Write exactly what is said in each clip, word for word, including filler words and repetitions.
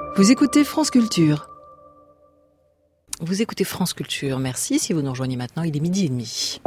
Vous écoutez France Culture. Vous écoutez France Culture, merci. Si vous nous rejoignez maintenant, il est midi et demi.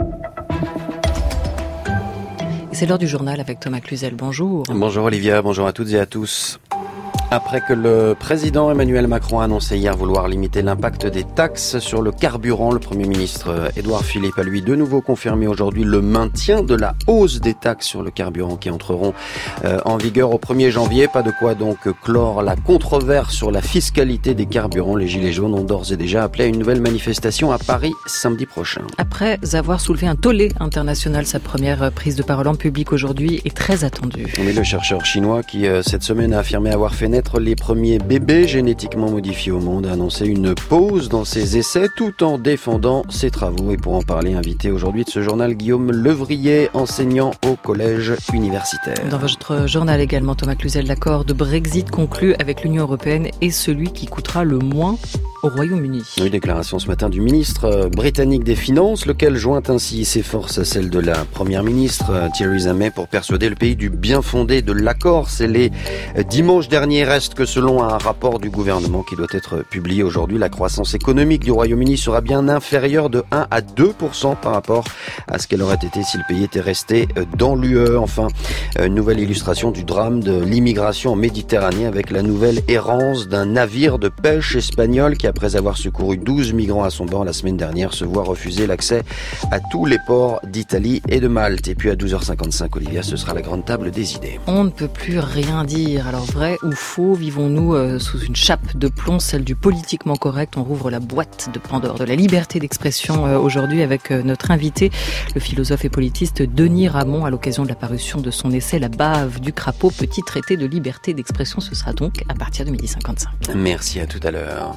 Et c'est l'heure du journal avec Thomas Cluzel. Bonjour. Bonjour Olivia, bonjour à toutes et à tous. Après que le président Emmanuel Macron a annoncé hier vouloir limiter l'impact des taxes sur le carburant, le Premier ministre Édouard Philippe a lui de nouveau confirmé aujourd'hui le maintien de la hausse des taxes sur le carburant qui entreront euh, en vigueur au premier janvier. Pas de quoi donc clore la controverse sur la fiscalité des carburants. Les Gilets jaunes ont d'ores et déjà appelé à une nouvelle manifestation à Paris samedi prochain. Après avoir soulevé un tollé international, sa première prise de parole en public aujourd'hui est très attendue. Mais le chercheur chinois qui euh, cette semaine a affirmé avoir fait naître les premiers bébés génétiquement modifiés au monde a annoncé une pause dans ses essais tout en défendant ses travaux. Et pour en parler, invité aujourd'hui de ce journal, Guillaume Levrier, enseignant au collège universitaire. Dans votre journal également, Thomas Cluzel, l'accord de Brexit conclu avec l'Union européenne est celui qui coûtera le moins au Royaume-Uni. Une déclaration ce matin du ministre britannique des Finances, lequel joint ainsi ses forces à celles de la première ministre Theresa May pour persuader le pays du bien fondé de l'accord scellé dimanche dernier. Reste que selon un rapport du gouvernement qui doit être publié aujourd'hui, la croissance économique du Royaume-Uni sera bien inférieure de un à deux pour cent par rapport à ce qu'elle aurait été si le pays était resté dans l'U E. Enfin, une nouvelle illustration du drame de l'immigration en Méditerranée avec la nouvelle errance d'un navire de pêche espagnol qui, après avoir secouru douze migrants à son bord la semaine dernière, se voit refuser l'accès à tous les ports d'Italie et de Malte. Et puis à douze heures cinquante-cinq, Olivia, ce sera la grande table des idées. On ne peut plus rien dire. Alors vrai ou faux, vivons-nous euh, sous une chape de plomb, celle du politiquement correct? On rouvre la boîte de Pandore de la liberté d'expression euh, aujourd'hui avec euh, notre invité, le philosophe et politiste Denis Ramon, à l'occasion de la parution de son essai La bave du crapaud, petit traité de liberté d'expression. Ce sera donc à partir de midi cinquante-cinq. Merci, à tout à l'heure.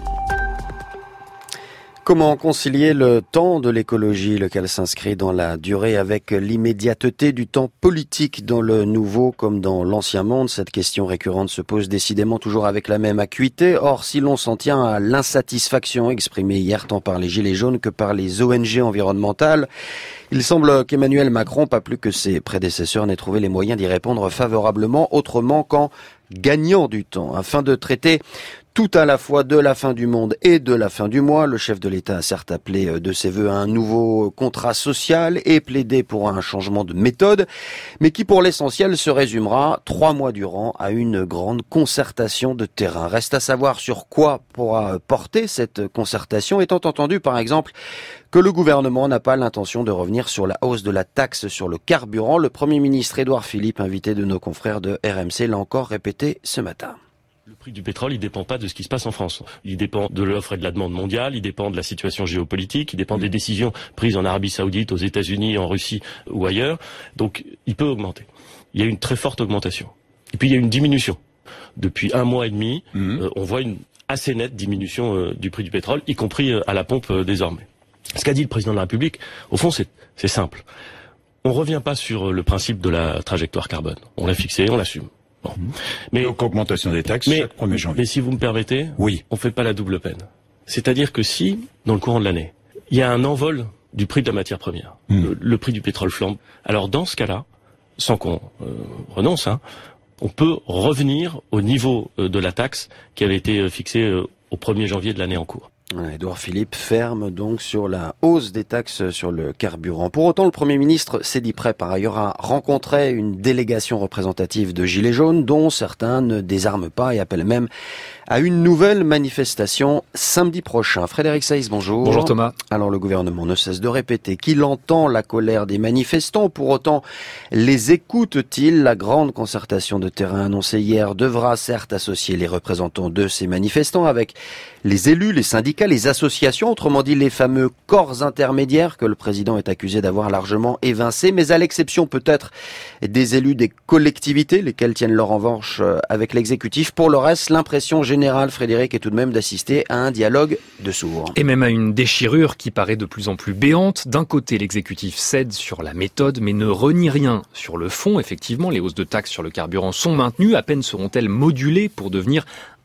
Comment concilier le temps de l'écologie, lequel s'inscrit dans la durée, avec l'immédiateté du temps politique dans le nouveau comme dans l'ancien monde? Cette question récurrente se pose décidément toujours avec la même acuité. Or, si l'on s'en tient à l'insatisfaction exprimée hier tant par les Gilets jaunes que par les O N G environnementales, il semble qu'Emmanuel Macron, pas plus que ses prédécesseurs, n'ait trouvé les moyens d'y répondre favorablement, autrement qu'en gagnant du temps, afin de traiter tout à la fois de la fin du monde et de la fin du mois. Le chef de l'État a certes appelé de ses vœux à un nouveau contrat social et plaidé pour un changement de méthode, mais qui pour l'essentiel se résumera trois mois durant à une grande concertation de terrain. Reste à savoir sur quoi pourra porter cette concertation, étant entendu par exemple que le gouvernement n'a pas l'intention de revenir sur la hausse de la taxe sur le carburant. Le Premier ministre Édouard Philippe, invité de nos confrères de R M C, l'a encore répété ce matin. Le prix du pétrole, il dépend pas de ce qui se passe en France. Il dépend de l'offre et de la demande mondiale, il dépend de la situation géopolitique, il dépend des décisions prises en Arabie Saoudite, aux États-Unis, en Russie ou ailleurs. Donc, il peut augmenter. Il y a une très forte augmentation. Et puis, il y a une diminution. Depuis un mois et demi, mmh. euh, on voit une assez nette diminution euh, du prix du pétrole, y compris euh, à la pompe euh, désormais. Ce qu'a dit le président de la République, au fond, c'est, c'est simple. On revient pas sur le principe de la trajectoire carbone. On l'a fixé, on l'assume. Bon. Mais donc augmentation des taxes mais, chaque premier janvier. Mais si vous me permettez, oui. On fait pas la double peine. C'est-à-dire que si, dans le courant de l'année, il y a un envol du prix de la matière première, mmh. le, le prix du pétrole flambe, alors dans ce cas-là, sans qu'on euh, renonce, hein, on peut revenir au niveau euh, de la taxe qui avait été euh, fixée euh, au premier janvier de l'année en cours. Édouard Philippe ferme donc sur la hausse des taxes sur le carburant. Pour autant, le Premier ministre s'est dit prêt par ailleurs à rencontrer une délégation représentative de Gilets jaunes dont certains ne désarment pas et appellent même à une nouvelle manifestation samedi prochain. Frédéric Saïs, bonjour. Bonjour Thomas. Alors le gouvernement ne cesse de répéter qu'il entend la colère des manifestants. Pour autant, les écoute-t-il? La grande concertation de terrain annoncée hier devra certes associer les représentants de ces manifestants avec les élus, les syndicats, les associations, autrement dit les fameux corps intermédiaires que le président est accusé d'avoir largement évincés, mais à l'exception peut-être des élus des collectivités, lesquels tiennent leur revanche avec l'exécutif. Pour le reste, l'impression générale, Frédéric, est tout de même d'assister à un dialogue de sourds. Et même à une déchirure qui paraît de plus en plus béante. D'un côté, l'exécutif cède sur la méthode, mais ne renie rien sur le fond. Effectivement, les hausses de taxes sur le carburant sont maintenues. À peine seront-elles modulées pour devenir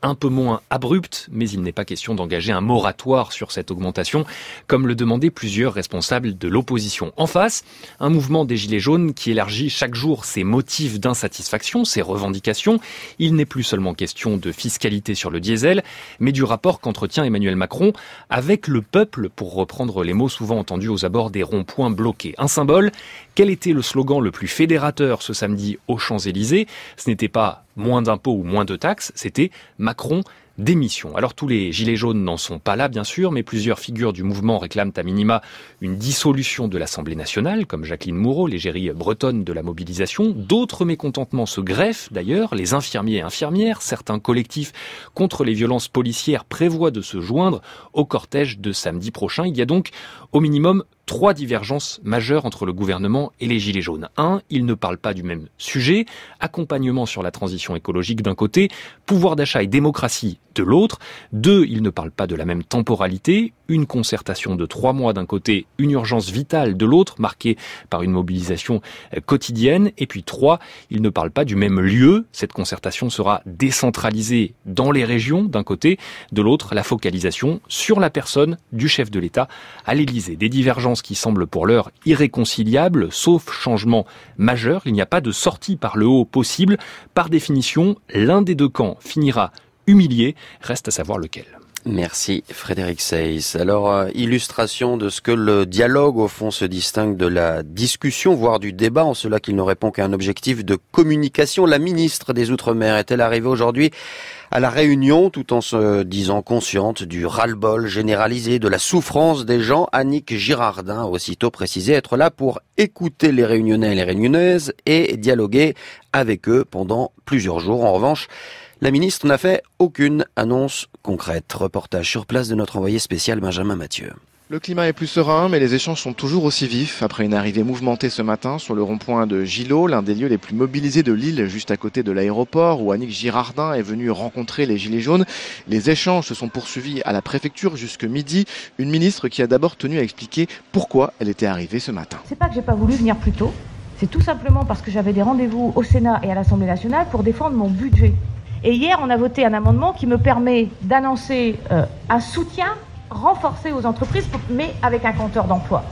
un peu moins abrupte, mais il n'est pas question d'engager un moratoire sur cette augmentation, comme le demandaient plusieurs responsables de l'opposition. En face, un mouvement des Gilets jaunes qui élargit chaque jour ses motifs d'insatisfaction, ses revendications. Il n'est plus seulement question de fiscalité sur le diesel, mais du rapport qu'entretient Emmanuel Macron avec le peuple, pour reprendre les mots souvent entendus aux abords des ronds-points bloqués. Un symbole. Quel était le slogan le plus fédérateur ce samedi aux Champs-Élysées ? Ce n'était pas moins d'impôts ou moins de taxes, c'était Macron démission. Alors tous les gilets jaunes n'en sont pas là bien sûr, mais plusieurs figures du mouvement réclament à minima une dissolution de l'Assemblée nationale, comme Jacqueline Moureau, l'égérie bretonne de la mobilisation. D'autres mécontentements se greffent d'ailleurs, les infirmiers et infirmières, certains collectifs contre les violences policières prévoient de se joindre au cortège de samedi prochain. Il y a donc au minimum trois divergences majeures entre le gouvernement et les Gilets jaunes. Un, ils ne parlent pas du même sujet. Accompagnement sur la transition écologique d'un côté, pouvoir d'achat et démocratie de l'autre. Deux, ils ne parlent pas de la même temporalité. Une concertation de trois mois d'un côté, une urgence vitale de l'autre, marquée par une mobilisation quotidienne. Et puis trois, ils ne parlent pas du même lieu. Cette concertation sera décentralisée dans les régions d'un côté. De l'autre, la focalisation sur la personne du chef de l'État à l'Élysée. Des divergences qui semblent pour l'heure irréconciliables, sauf changement majeur. Il n'y a pas de sortie par le haut possible. Par définition, l'un des deux camps finira humilié. Reste à savoir lequel. Merci Frédéric Seyss. Alors, euh, illustration de ce que le dialogue, au fond, se distingue de la discussion, voire du débat, en cela qu'il ne répond qu'à un objectif de communication. La ministre des Outre-mer est-elle arrivée aujourd'hui à la Réunion, tout en se disant consciente du ras-le-bol généralisé, de la souffrance des gens? Annick Girardin a aussitôt précisé être là pour écouter les Réunionnais et les Réunionnaises et dialoguer avec eux pendant plusieurs jours. En revanche, la ministre n'a fait aucune annonce concrète. Reportage sur place de notre envoyé spécial Benjamin Mathieu. Le climat est plus serein, mais les échanges sont toujours aussi vifs. Après une arrivée mouvementée ce matin sur le rond-point de Gillot, l'un des lieux les plus mobilisés de l'île, juste à côté de l'aéroport, où Annick Girardin est venue rencontrer les Gilets jaunes. Les échanges se sont poursuivis à la préfecture jusque midi. Une ministre qui a d'abord tenu à expliquer pourquoi elle était arrivée ce matin. C'est pas que j'ai pas voulu venir plus tôt, c'est tout simplement parce que j'avais des rendez-vous au Sénat et à l'Assemblée nationale pour défendre mon budget. Et hier, on a voté un amendement qui me permet d'annoncer euh, un soutien renforcé aux entreprises, mais avec un compteur d'emploi.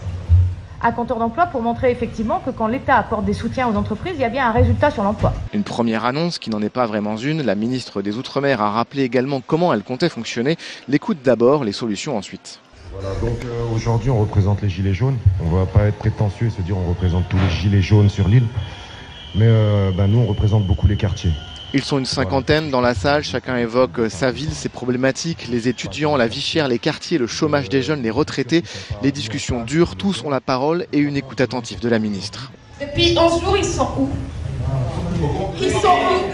Un compteur d'emploi pour montrer effectivement que quand l'État apporte des soutiens aux entreprises, il y a bien un résultat sur l'emploi. Une première annonce qui n'en est pas vraiment une. La ministre des Outre-mer a rappelé également comment elle comptait fonctionner. L'écoute d'abord, les solutions ensuite. Voilà, donc euh, aujourd'hui on représente les Gilets jaunes. On ne va pas être prétentieux et se dire on représente tous les Gilets jaunes sur l'île. Mais euh, ben, nous on représente beaucoup les quartiers. Ils sont une cinquantaine dans la salle, chacun évoque sa ville, ses problématiques, les étudiants, la vie chère, les quartiers, le chômage des jeunes, les retraités. Les discussions durent, tous ont la parole et une écoute attentive de la ministre. Depuis onze jours, ils sont où ? Ils sont où ?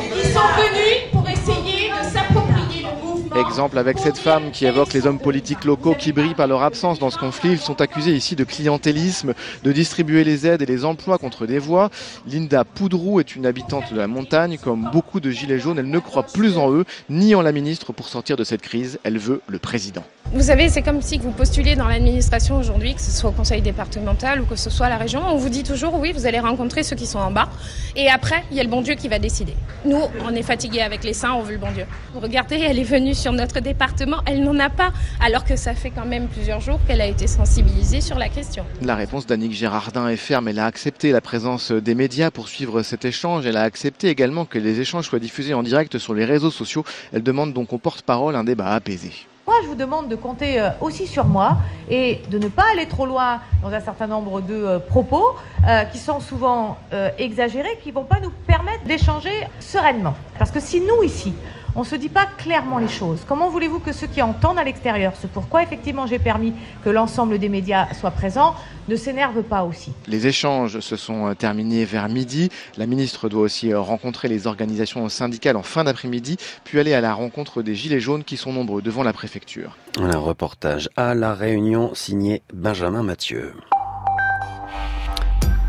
Ils sont venus pour essayer de s'approprier le mouvement. Exemple avec cette femme qui évoque les hommes politiques locaux qui brillent par leur absence dans ce conflit. Ils sont accusés ici de clientélisme, de distribuer les aides et les emplois contre des voix. Linda Poudrou est une habitante de la montagne. Comme beaucoup de gilets jaunes, elle ne croit plus en eux, ni en la ministre pour sortir de cette crise. Elle veut le président. Vous savez, c'est comme si vous postuliez dans l'administration aujourd'hui, que ce soit au conseil départemental ou que ce soit à la région. On vous dit toujours, oui, vous allez rencontrer ceux qui sont en bas. Et après, il y a le bon Dieu qui va décider. Nous, on est fatigués avec les saints, on veut le bon Dieu. Regardez, elle est venue sur notre département, elle n'en a pas. Alors que ça fait quand même plusieurs jours qu'elle a été sensibilisée sur la question. La réponse d'Annick Girardin est ferme. Elle a accepté la présence des médias pour suivre cet échange. Elle a accepté également que les échanges soient diffusés en direct sur les réseaux sociaux. Elle demande donc au porte-parole un débat apaisé. Moi, je vous demande de compter euh, aussi sur moi et de ne pas aller trop loin dans un certain nombre de euh, propos euh, qui sont souvent euh, exagérés, qui ne vont pas nous permettre d'échanger sereinement. Parce que si nous, ici, on ne se dit pas clairement les choses, comment voulez-vous que ceux qui entendent à l'extérieur, ce pourquoi effectivement j'ai permis que l'ensemble des médias soient présents, ne s'énervent pas aussi? Les échanges se sont terminés vers midi. La ministre doit aussi rencontrer les organisations syndicales en fin d'après-midi, puis aller à la rencontre des Gilets jaunes qui sont nombreux devant la préfecture. Un reportage à La Réunion signé Benjamin Mathieu.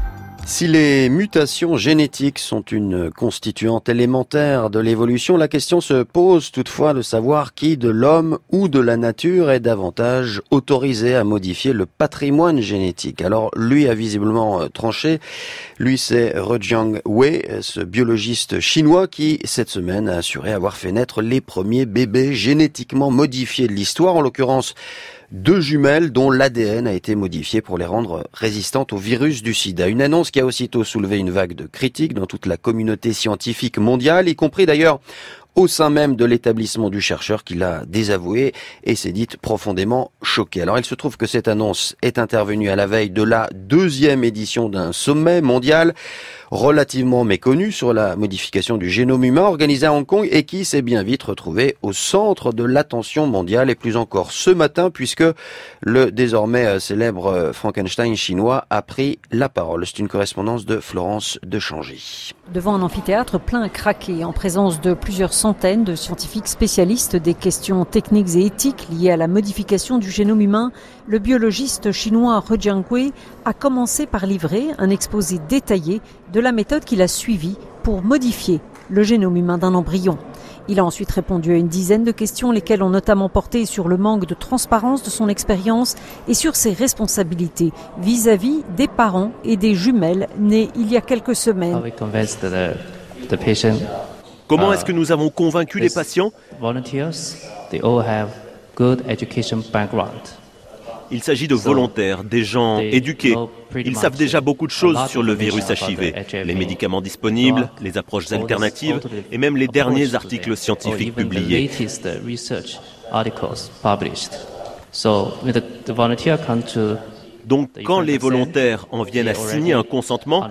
Si les mutations génétiques sont une constituante élémentaire de l'évolution, la question se pose toutefois de savoir qui de l'homme ou de la nature est davantage autorisé à modifier le patrimoine génétique. Alors lui a visiblement tranché. Lui, c'est Rejiang Wei, ce biologiste chinois qui, cette semaine, a assuré avoir fait naître les premiers bébés génétiquement modifiés de l'histoire, en l'occurrence deux jumelles dont l'A D N a été modifié pour les rendre résistantes au virus du sida. Une annonce qui a aussitôt soulevé une vague de critiques dans toute la communauté scientifique mondiale, y compris d'ailleurs au sein même de l'établissement du chercheur qui l'a désavoué et s'est dite profondément choquée. Alors il se trouve que cette annonce est intervenue à la veille de la deuxième édition d'un sommet mondial relativement méconnu sur la modification du génome humain organisé à Hong Kong et qui s'est bien vite retrouvé au centre de l'attention mondiale et plus encore ce matin puisque le désormais célèbre Frankenstein chinois a pris la parole. C'est une correspondance de Florence de Changy. Devant un amphithéâtre plein à craquer, en présence de plusieurs centaines de scientifiques spécialistes des questions techniques et éthiques liées à la modification du génome humain, le biologiste chinois Rejiang Wei a commencé par livrer un exposé détaillé de la méthode qu'il a suivie pour modifier le génome humain d'un embryon. Il a ensuite répondu à une dizaine de questions, lesquelles ont notamment porté sur le manque de transparence de son expérience et sur ses responsabilités vis-à-vis des parents et des jumelles nées il y a quelques semaines. Comment est-ce que nous avons convaincu les patients ? Il s'agit de volontaires, des gens éduqués. Ils savent déjà beaucoup de choses sur le virus H I V, les médicaments disponibles, les approches alternatives et même les derniers articles scientifiques publiés. Donc, quand les volontaires en viennent à signer un consentement,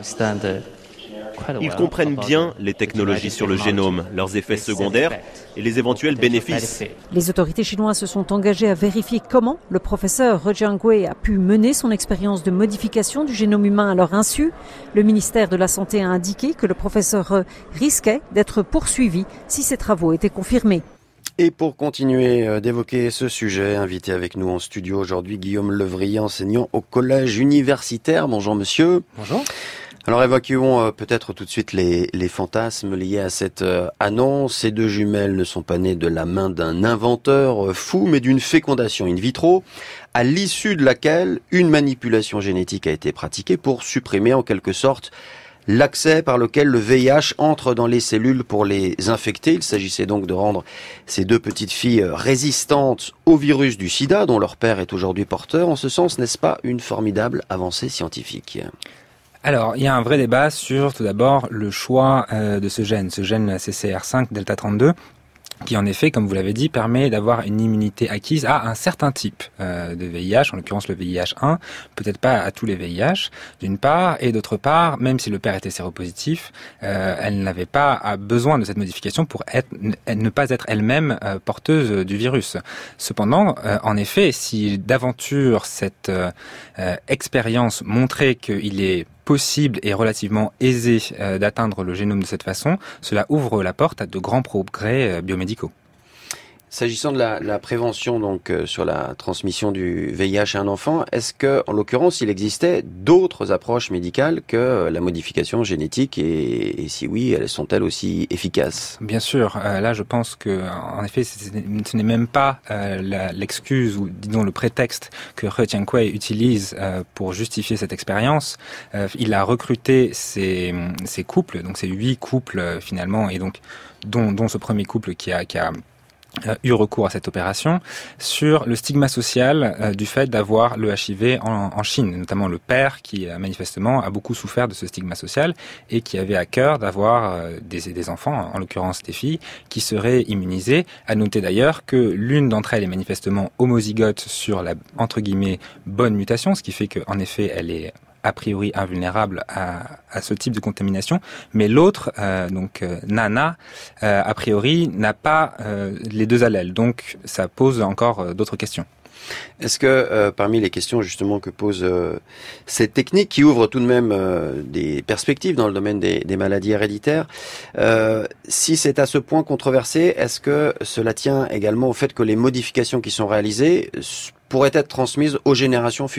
ils comprennent bien les technologies sur le génome, leurs effets secondaires et les éventuels bénéfices. Les autorités chinoises se sont engagées à vérifier comment le professeur Rejiang Wei a pu mener son expérience de modification du génome humain à leur insu. Le ministère de la Santé a indiqué que le professeur risquait d'être poursuivi si ses travaux étaient confirmés. Et pour continuer d'évoquer ce sujet, invité avec nous en studio aujourd'hui, Guillaume Levrier, enseignant au collège universitaire. Bonjour monsieur. Bonjour. Alors évacuons euh, peut-être tout de suite les, les fantasmes liés à cette euh, annonce. Ces deux jumelles ne sont pas nées de la main d'un inventeur euh, fou, mais d'une fécondation in vitro, à l'issue de laquelle une manipulation génétique a été pratiquée pour supprimer en quelque sorte l'accès par lequel le V I H entre dans les cellules pour les infecter. Il s'agissait donc de rendre ces deux petites filles résistantes au virus du sida, dont leur père est aujourd'hui porteur. En ce sens, n'est-ce pas une formidable avancée scientifique ? Alors, il y a un vrai débat sur, tout d'abord, le choix euh, de ce gène, ce gène C C R cinq delta trente-deux, qui en effet, comme vous l'avez dit, permet d'avoir une immunité acquise à un certain type euh, de V I H, en l'occurrence le V I H un, peut-être pas à tous les V I H, d'une part, et d'autre part, même si le père était séropositif, euh, elle n'avait pas besoin de cette modification pour être, ne pas être elle-même euh, porteuse du virus. Cependant, euh, en effet, si d'aventure cette euh, euh, expérience montrait qu'il est possible et relativement aisé euh, d'atteindre le génome de cette façon, cela ouvre la porte à de grands progrès euh, biomédicaux. S'agissant de la, la prévention donc euh, sur la transmission du V I H à un enfant, est-ce que, en l'occurrence, il existait d'autres approches médicales que euh, la modification génétique et, et si oui, elles sont-elles aussi efficaces ? Bien sûr, euh, là je pense que en effet ce n'est même pas euh, la, l'excuse ou disons le prétexte que Rejiang Wei utilise euh, pour justifier cette expérience. Euh, il a recruté ces, ces couples, donc ces huit couples euh, finalement, et donc dont, dont ce premier couple qui a, qui a Euh, eu recours à cette opération sur le stigma social euh, du fait d'avoir le H I V en, en Chine, notamment le père qui euh, manifestement a beaucoup souffert de ce stigma social et qui avait à cœur d'avoir euh, des, des enfants, en l'occurrence des filles, qui seraient immunisées. À noter d'ailleurs que l'une d'entre elles est manifestement homozygote sur la entre guillemets bonne mutation, ce qui fait qu'en effet elle est a priori invulnérable à, à ce type de contamination, mais l'autre, euh, donc euh, Nana, euh, a priori n'a pas euh, les deux allèles, donc ça pose encore euh, d'autres questions. Est-ce que euh, parmi les questions justement que pose euh, cette technique qui ouvre tout de même euh, des perspectives dans le domaine des, des maladies héréditaires, euh, si c'est à ce point controversé, est-ce que cela tient également au fait que les modifications qui sont réalisées pourraient être transmises aux générations futures ?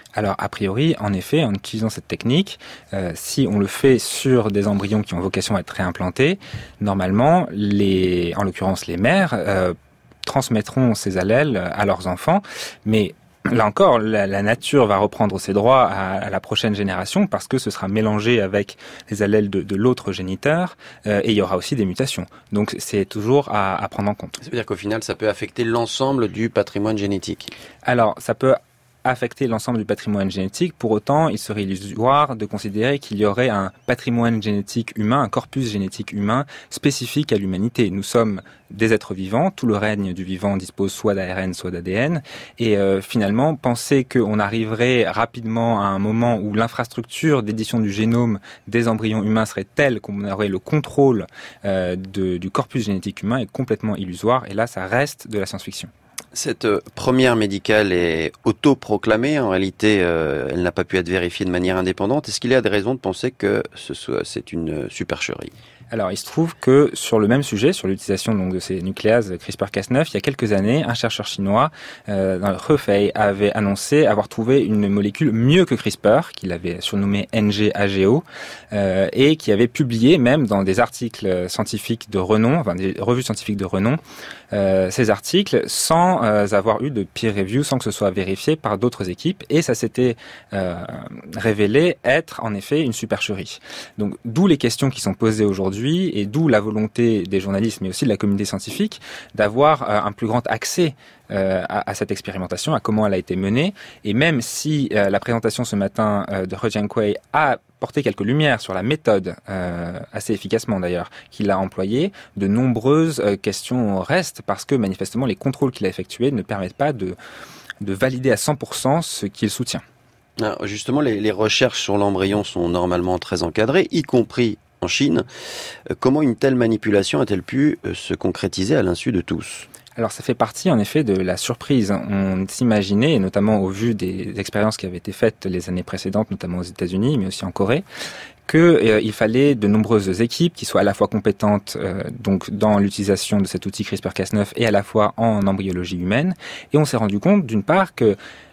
Alors, a priori, en effet, en utilisant cette technique, euh, si on le fait sur des embryons qui ont vocation à être réimplantés, normalement, les, en l'occurrence les mères, euh, transmettront ces allèles à leurs enfants, mais là encore, la, la nature va reprendre ses droits à, à la prochaine génération parce que ce sera mélangé avec les allèles de, de l'autre géniteur euh, et il y aura aussi des mutations. Donc c'est toujours à, à prendre en compte. Ça veut dire qu'au final, ça peut affecter l'ensemble du patrimoine génétique. Alors, ça peut affecter l'ensemble du patrimoine génétique. Pour autant, il serait illusoire de considérer qu'il y aurait un patrimoine génétique humain, un corpus génétique humain spécifique à l'humanité. Nous sommes des êtres vivants, tout le règne du vivant dispose soit d'A R N, soit d'A D N, et euh, finalement, penser qu'on arriverait rapidement à un moment où l'infrastructure d'édition du génome des embryons humains serait telle qu'on aurait le contrôle euh, de, du corpus génétique humain est complètement illusoire, et là, ça reste de la science-fiction. Cette première médicale est autoproclamée. En réalité, euh, elle n'a pas pu être vérifiée de manière indépendante. Est-ce qu'il y a des raisons de penser que ce soit, c'est une supercherie ? Alors, il se trouve que sur le même sujet, sur l'utilisation donc de ces nucléases CRISPR Cas neuf, il y a quelques années, un chercheur chinois, euh, dans le Hefei, avait annoncé avoir trouvé une molécule mieux que CRISPR, qu'il avait surnommée N G A G O, euh, et qui avait publié même dans des articles scientifiques de renom, enfin des revues scientifiques de renom, euh, ces articles sans euh, avoir eu de peer review, sans que ce soit vérifié par d'autres équipes, et ça s'était euh, révélé être en effet une supercherie. Donc, d'où les questions qui sont posées aujourd'hui, et d'où la volonté des journalistes, mais aussi de la communauté scientifique, d'avoir euh, un plus grand accès euh, à, à cette expérimentation, à comment elle a été menée. Et même si euh, la présentation ce matin euh, de He Jiankui a porté quelques lumières sur la méthode, euh, assez efficacement d'ailleurs, qu'il a employée, de nombreuses euh, questions restent, parce que manifestement les contrôles qu'il a effectués ne permettent pas de, de valider à cent pour cent ce qu'il soutient. Alors justement, les, les recherches sur l'embryon sont normalement très encadrées, y compris en Chine. Comment une telle manipulation a-t-elle pu se concrétiser à l'insu de tous ? Alors ça fait partie en effet de la surprise. On s'imaginait, et notamment au vu des expériences qui avaient été faites les années précédentes, notamment aux États-Unis, mais aussi en Corée, qu'il euh, fallait de nombreuses équipes qui soient à la fois compétentes euh, donc dans l'utilisation de cet outil CRISPR Cas neuf et à la fois en embryologie humaine. Et on s'est rendu compte d'une part que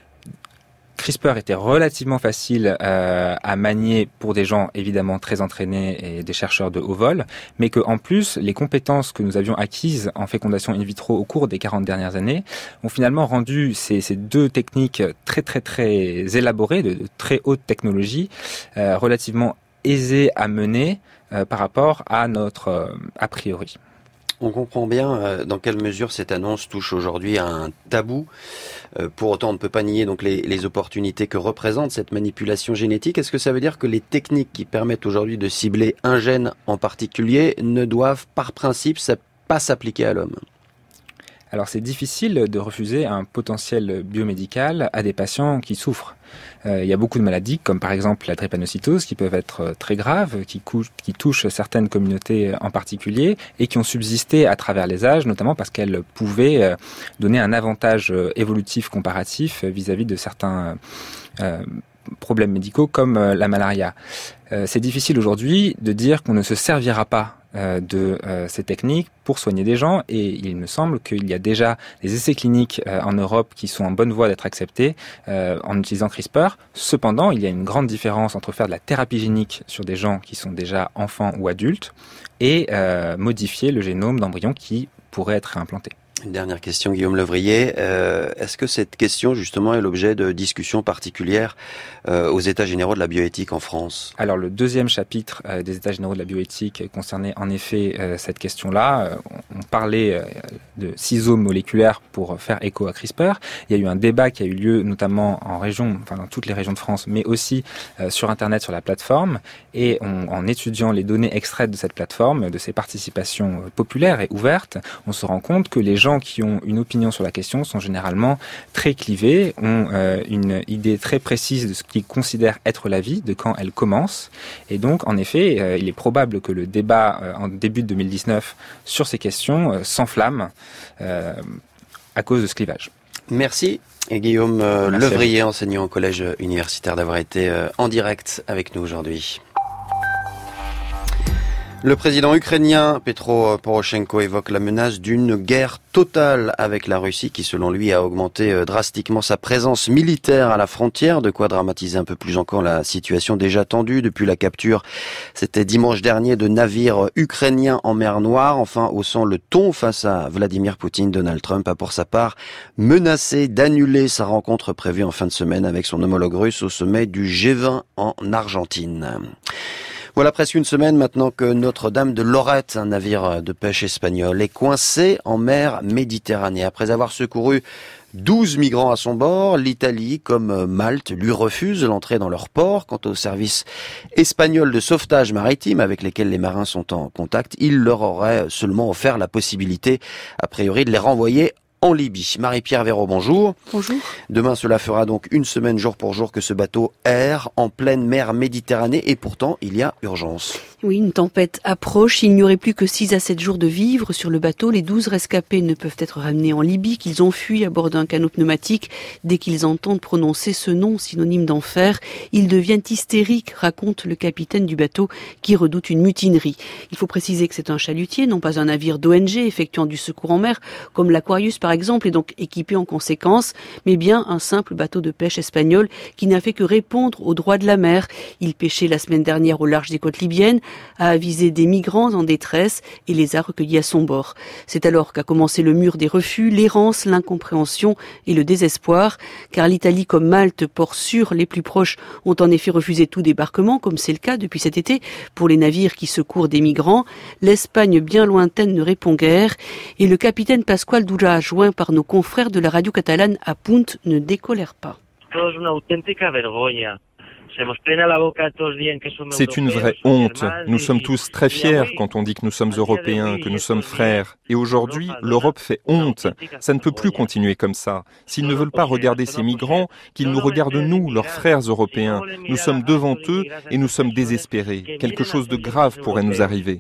CRISPR était relativement facile euh, à manier pour des gens évidemment très entraînés et des chercheurs de haut vol, mais que en plus les compétences que nous avions acquises en fécondation in vitro au cours des quarante dernières années ont finalement rendu ces, ces deux techniques très très très élaborées, de, de très haute technologie, euh, relativement aisées à mener euh, par rapport à notre euh, a priori. On comprend bien euh, dans quelle mesure cette annonce touche aujourd'hui à un tabou. Euh, pour autant, on ne peut pas nier donc les, les opportunités que représente cette manipulation génétique. Est-ce que ça veut dire que les techniques qui permettent aujourd'hui de cibler un gène en particulier ne doivent par principe pas s'appliquer à l'homme ? Alors c'est difficile de refuser un potentiel biomédical à des patients qui souffrent. Euh, il y a beaucoup de maladies, comme par exemple la drépanocytose, qui peuvent être très graves, qui, couchent, qui touchent certaines communautés en particulier, et qui ont subsisté à travers les âges, notamment parce qu'elles pouvaient donner un avantage évolutif comparatif vis-à-vis de certains euh, problèmes médicaux comme la malaria. Euh, c'est difficile aujourd'hui de dire qu'on ne se servira pas de euh, ces techniques pour soigner des gens, et il me semble qu'il y a déjà des essais cliniques euh, en Europe qui sont en bonne voie d'être acceptés euh, en utilisant CRISPR. Cependant, il y a une grande différence entre faire de la thérapie génique sur des gens qui sont déjà enfants ou adultes et euh, modifier le génome d'embryons qui pourraient être réimplantés. Une dernière question, Guillaume Levrier. Euh, est-ce que cette question, justement, est l'objet de discussions particulières euh, aux États généraux de la bioéthique en France ? Alors, le deuxième chapitre euh, des États généraux de la bioéthique concernait en effet euh, cette question-là. Euh, on parlait euh, de ciseaux moléculaires pour faire écho à CRISPR. Il y a eu un débat qui a eu lieu notamment en région, enfin dans toutes les régions de France, mais aussi euh, sur Internet, sur la plateforme. Et on, en étudiant les données extraites de cette plateforme, de ces participations euh, populaires et ouvertes, on se rend compte que les gens qui ont une opinion sur la question sont généralement très clivés, ont euh, une idée très précise de ce qu'ils considèrent être la vie, de quand elle commence. Et donc, en effet, euh, il est probable que le débat euh, en début de deux mille dix-neuf sur ces questions euh, s'enflamme euh, à cause de ce clivage. Merci. Et Guillaume euh, Levrier, enseignant au collège universitaire, d'avoir été euh, en direct avec nous aujourd'hui. Le président ukrainien Petro Poroshenko évoque la menace d'une guerre totale avec la Russie qui, selon lui, a augmenté drastiquement sa présence militaire à la frontière, de quoi dramatiser un peu plus encore la situation déjà tendue depuis la capture, c'était dimanche dernier, de navires ukrainiens en mer Noire. Enfin, haussant le ton face à Vladimir Poutine, Donald Trump a pour sa part menacé d'annuler sa rencontre prévue en fin de semaine avec son homologue russe au sommet du G vingt en Argentine. Voilà presque une semaine maintenant que Notre-Dame de Lorette, un navire de pêche espagnol, est coincé en mer Méditerranée. Après avoir secouru douze migrants à son bord, l'Italie, comme Malte, lui refuse l'entrée dans leur port. Quant au service espagnol de sauvetage maritime avec lesquels les marins sont en contact, il leur aurait seulement offert la possibilité, a priori, de les renvoyer en Libye. Marie-Pierre Véraud, bonjour. Bonjour. Demain, cela fera donc une semaine jour pour jour que ce bateau erre en pleine mer Méditerranée et pourtant, il y a urgence. Oui, une tempête approche. Il n'y aurait plus que six à sept jours de vivre sur le bateau. Les douze rescapés ne peuvent être ramenés en Libye, qu'ils ont fui à bord d'un canot pneumatique. Dès qu'ils entendent prononcer ce nom synonyme d'enfer, ils deviennent hystériques, raconte le capitaine du bateau qui redoute une mutinerie. Il faut préciser que c'est un chalutier, non pas un navire d'O N G effectuant du secours en mer, comme l'Aquarius par exemple, et donc équipé en conséquence, mais bien un simple bateau de pêche espagnol qui n'a fait que répondre aux droits de la mer. Il pêchait la semaine dernière au large des côtes libyennes, a avisé des migrants en détresse et les a recueillis à son bord. C'est alors qu'a commencé le mur des refus, l'errance, l'incompréhension et le désespoir, car l'Italie comme Malte, ports sûrs les plus proches, ont en effet refusé tout débarquement, comme c'est le cas depuis cet été pour les navires qui secourent des migrants. L'Espagne bien lointaine ne répond guère et le capitaine Pascual Dura, joint par nos confrères de la radio catalane à Punt, ne décolère pas. C'est une vraie honte. Nous sommes tous très fiers quand on dit que nous sommes Européens, que nous sommes frères. Et aujourd'hui, l'Europe fait honte. Ça ne peut plus continuer comme ça. S'ils ne veulent pas regarder ces migrants, qu'ils nous regardent nous, leurs frères européens. Nous sommes devant eux et nous sommes désespérés. Quelque chose de grave pourrait nous arriver.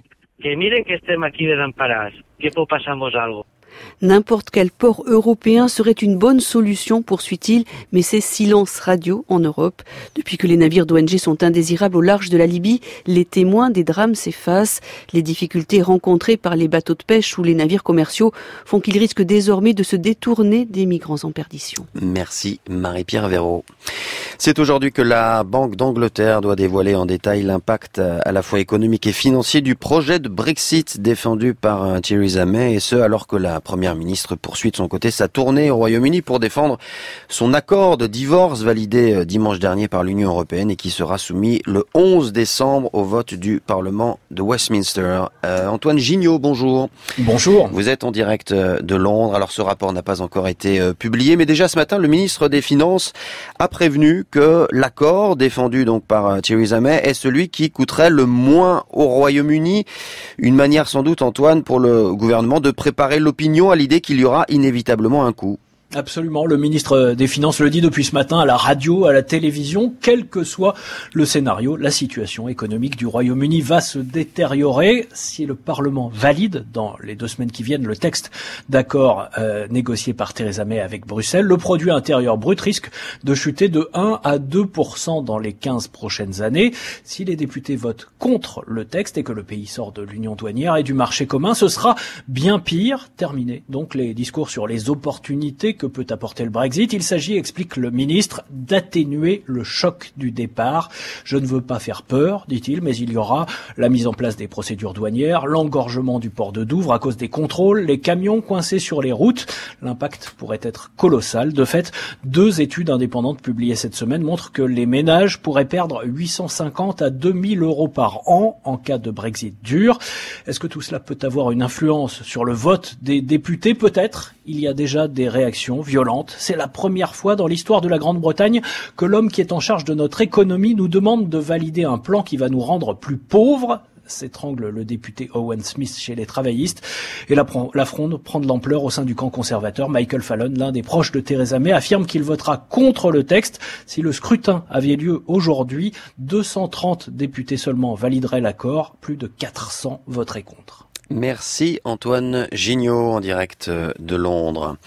N'importe quel port européen serait une bonne solution, poursuit-il, mais c'est silence radio en Europe. Depuis que les navires d'O N G sont indésirables au large de la Libye, les témoins des drames s'effacent. Les difficultés rencontrées par les bateaux de pêche ou les navires commerciaux font qu'ils risquent désormais de se détourner des migrants en perdition. Merci Marie-Pierre Véraud. C'est aujourd'hui que la Banque d'Angleterre doit dévoiler en détail l'impact à la fois économique et financier du projet de Brexit défendu par Theresa May, et ce alors que la Première ministre poursuit de son côté sa tournée au Royaume-Uni pour défendre son accord de divorce validé dimanche dernier par l'Union européenne et qui sera soumis le onze décembre au vote du Parlement de Westminster. Euh, Antoine Gignot, bonjour. Bonjour. Vous êtes en direct de Londres. Alors ce rapport n'a pas encore été euh, publié, mais déjà ce matin, le ministre des Finances a prévenu que l'accord défendu donc par euh, Theresa May est celui qui coûterait le moins au Royaume-Uni. Une manière sans doute, Antoine, pour le gouvernement de préparer l'opinion à l'idée qu'il y aura inévitablement un coût. Absolument, le ministre des Finances le dit depuis ce matin à la radio, à la télévision, quel que soit le scénario, la situation économique du Royaume-Uni va se détériorer. Si le Parlement valide dans les deux semaines qui viennent le texte d'accord euh, négocié par Theresa May avec Bruxelles, le produit intérieur brut risque de chuter de un à deux pour cent dans les quinze prochaines années. Si les députés votent contre le texte et que le pays sort de l'union douanière et du marché commun, ce sera bien pire. Terminé donc les discours sur les opportunités que peut apporter le Brexit. Il s'agit, explique le ministre, d'atténuer le choc du départ. Je ne veux pas faire peur, dit-il, mais il y aura la mise en place des procédures douanières, l'engorgement du port de Douvres à cause des contrôles, les camions coincés sur les routes. L'impact pourrait être colossal. De fait, deux études indépendantes publiées cette semaine montrent que les ménages pourraient perdre huit cent cinquante à deux mille euros par an en cas de Brexit dur. Est-ce que tout cela peut avoir une influence sur le vote des députés? Peut-être. Il y a déjà des réactions violentes. C'est la première fois dans l'histoire de la Grande-Bretagne que l'homme qui est en charge de notre économie nous demande de valider un plan qui va nous rendre plus pauvres. S'étrangle le député Owen Smith chez les travaillistes. Et la, la fronde prend de l'ampleur au sein du camp conservateur. Michael Fallon, l'un des proches de Theresa May, affirme qu'il votera contre le texte. Si le scrutin avait lieu aujourd'hui, deux cent trente députés seulement valideraient l'accord. Plus de quatre cents voteraient contre. Merci Antoine Gignot en direct de Londres.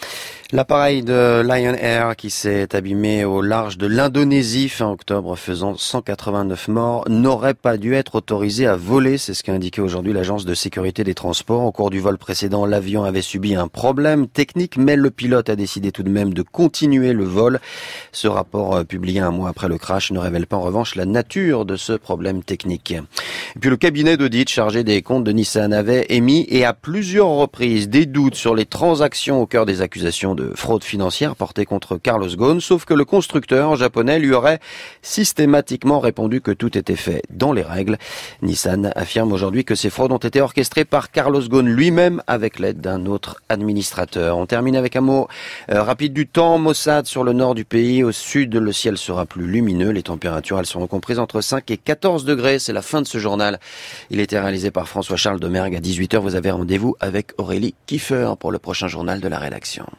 L'appareil de Lion Air qui s'est abîmé au large de l'Indonésie fin octobre, faisant cent quatre-vingt-neuf morts, n'aurait pas dû être autorisé à voler. C'est ce qu'a indiqué aujourd'hui l'agence de sécurité des transports. Au cours du vol précédent, l'avion avait subi un problème technique, mais le pilote a décidé tout de même de continuer le vol. Ce rapport publié un mois après le crash ne révèle pas en revanche la nature de ce problème technique. Et puis le cabinet d'audit chargé des comptes de Nissan avait émis et à plusieurs reprises des doutes sur les transactions au cœur des accusations de fraude financière portée contre Carlos Ghosn, sauf que le constructeur japonais lui aurait systématiquement répondu que tout était fait dans les règles. Nissan affirme aujourd'hui que ces fraudes ont été orchestrées par Carlos Ghosn lui-même avec l'aide d'un autre administrateur. On termine avec un mot euh, rapide du temps. Mossad sur le nord du pays. Au sud, le ciel sera plus lumineux. Les températures, elles seront comprises entre cinq et quatorze degrés. C'est la fin de ce journal. Il était réalisé par François-Charles Domergue. À dix-huit heures, vous avez rendez-vous avec Aurélie Kiefer pour le prochain journal de la rédaction.